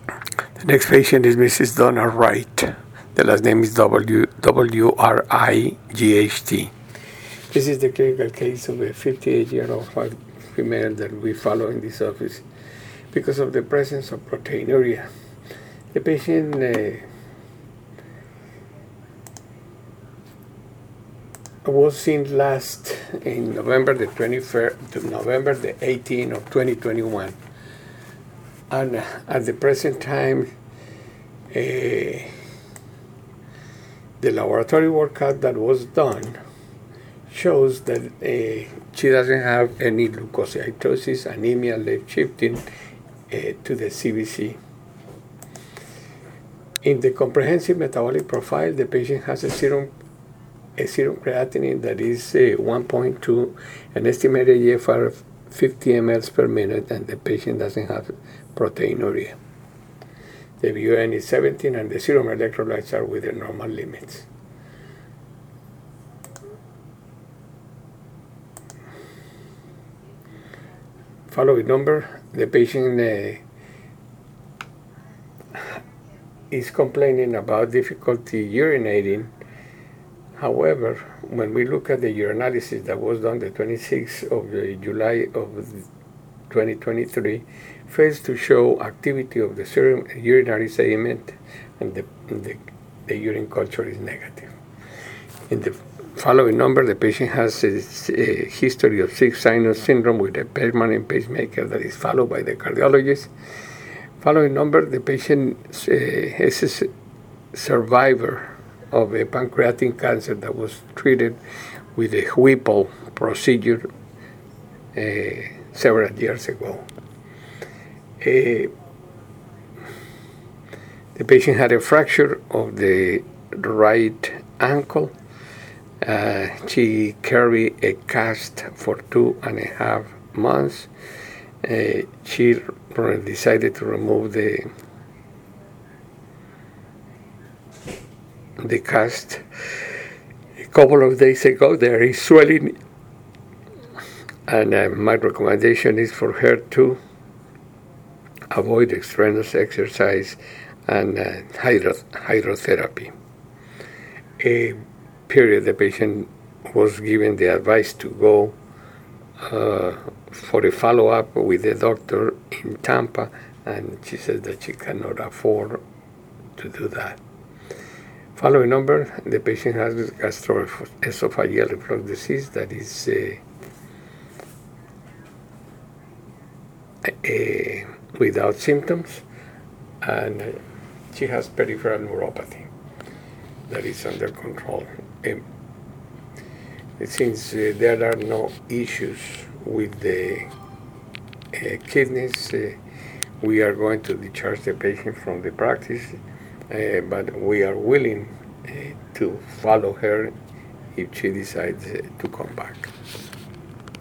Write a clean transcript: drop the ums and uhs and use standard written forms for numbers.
The next patient is Mrs. Donna Wright. The last name is Wright. This is the clinical case of a 58-year-old female that we follow in this office because of the presence of proteinuria. The patient was seen last in November the 21st to November the 18th of 2021. And at the present time, the laboratory workup that was done shows that she doesn't have any leukocytosis, anemia, left shifting to the CBC. In the comprehensive metabolic profile, the patient has a serum creatinine that is 1.2, an estimated GFR of 50 mL per minute, and the patient doesn't have proteinuria. The BUN is 17, and the serum electrolytes are within normal limits. Following number, the patient is complaining about difficulty urinating. However, when we look at the urinalysis that was done the 26th of July of 2023, fails to show activity of the serum urinary sediment, and the urine culture is negative. In the following number, the patient has a history of sick sinus syndrome with a permanent pacemaker that is followed by the cardiologist. Following number, the patient is a survivor of a pancreatic cancer that was treated with a Whipple procedure several years ago. The patient had a fracture of the right ankle. She carried a cast for 2.5 months. She decided to remove the cast a couple of days ago. There is swelling, and my recommendation is for her to avoid extraneous exercise and hydrotherapy. The patient was given the advice to go for a follow-up with the doctor in Tampa, and she said that she cannot afford to do that. Following number, the patient has gastroesophageal reflux disease that is without symptoms, and she has peripheral neuropathy that is under control. Since there are no issues with the kidneys, we are going to discharge the patient from the practice, but we are willing to follow her if she decides to come back.